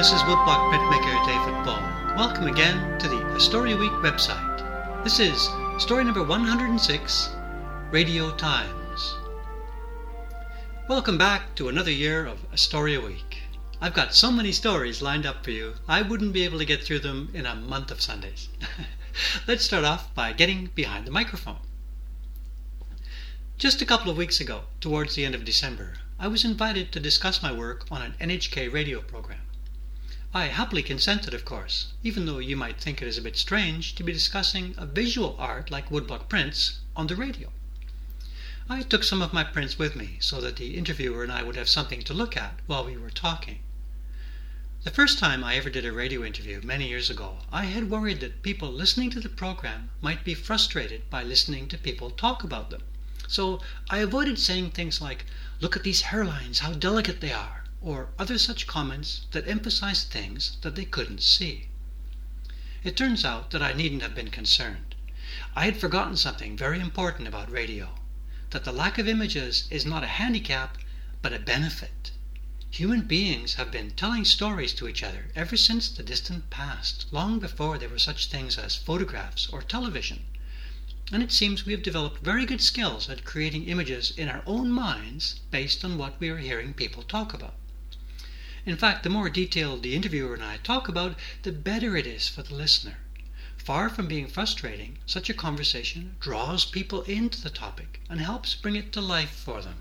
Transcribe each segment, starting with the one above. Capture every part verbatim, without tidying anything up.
this is Woodblock printmaker David Ball. Welcome again to the Astoria Week website. This is story number one hundred six, Radio Times. Welcome back to another year of Astoria Week. I've got so many stories lined up for you, I wouldn't be able to get through them in a month of Sundays. Let's start off by getting behind the microphone. Just a couple of weeks ago, towards the end of December, I was invited to discuss my work on an N H K radio program. I happily consented, of course, even though you might think it is a bit strange to be discussing a visual art like woodblock prints on the radio. I took some of my prints with me so that the interviewer and I would have something to look at while we were talking. The first time I ever did a radio interview many years ago, I had worried that people listening to the program might be frustrated by listening to people talk about them. So I avoided saying things like, "Look at these hairlines, how delicate they are," or other such comments that emphasized things that they couldn't see. It turns out that I needn't have been concerned. I had forgotten something very important about radio, that the lack of images is not a handicap, but a benefit. Human beings have been telling stories to each other ever since the distant past, long before there were such things as photographs or television. And it seems we have developed very good skills at creating images in our own minds based on what we are hearing people talk about. In fact, the more detailed the interviewer and I talk about, the better it is for the listener. Far from being frustrating, such a conversation draws people into the topic and helps bring it to life for them.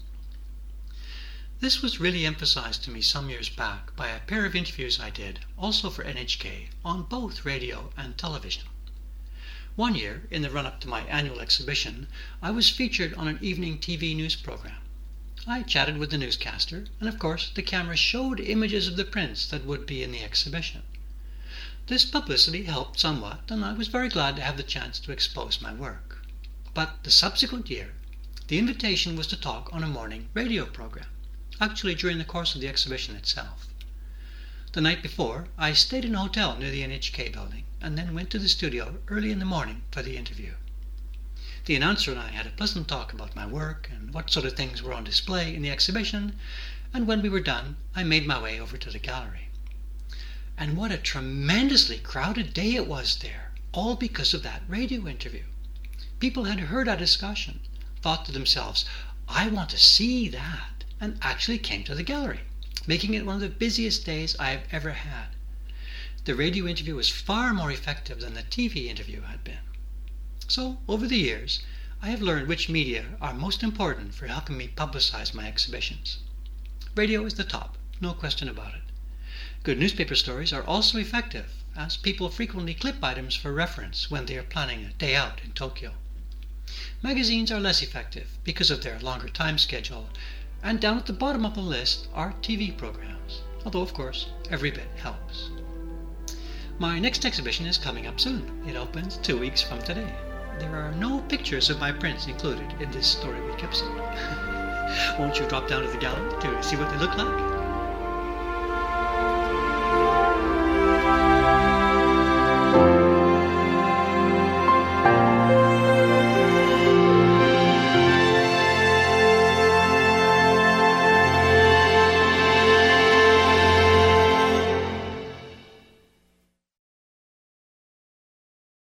This was really emphasized to me some years back by a pair of interviews I did, also for N H K, on both radio and television. One year, in the run-up to my annual exhibition, I was featured on an evening T V news program. I chatted with the newscaster, and of course the camera showed images of the prints that would be in the exhibition. This publicity helped somewhat, and I was very glad to have the chance to expose my work. But the subsequent year, the invitation was to talk on a morning radio program, actually during the course of the exhibition itself. The night before, I stayed in a hotel near the N H K building, and then went to the studio early in the morning for the interview. The announcer and I had a pleasant talk about my work and what sort of things were on display in the exhibition, and when we were done, I made my way over to the gallery. And what a tremendously crowded day it was there, all because of that radio interview. People had heard our discussion, thought to themselves, "I want to see that," and actually came to the gallery, making it one of the busiest days I have ever had. The radio interview was far more effective than the T V interview had been. So, over the years, I have learned which media are most important for helping me publicize my exhibitions. Radio is the top, no question about it. Good newspaper stories are also effective, as people frequently clip items for reference when they are planning a day out in Tokyo. Magazines are less effective because of their longer time schedule, and down at the bottom of the list are T V programs, although of course every bit helps. My next exhibition is coming up soon. It opens two weeks from today. There are no pictures of my prints included in this Story Week episode. Won't you drop down to the gallery to see what they look like?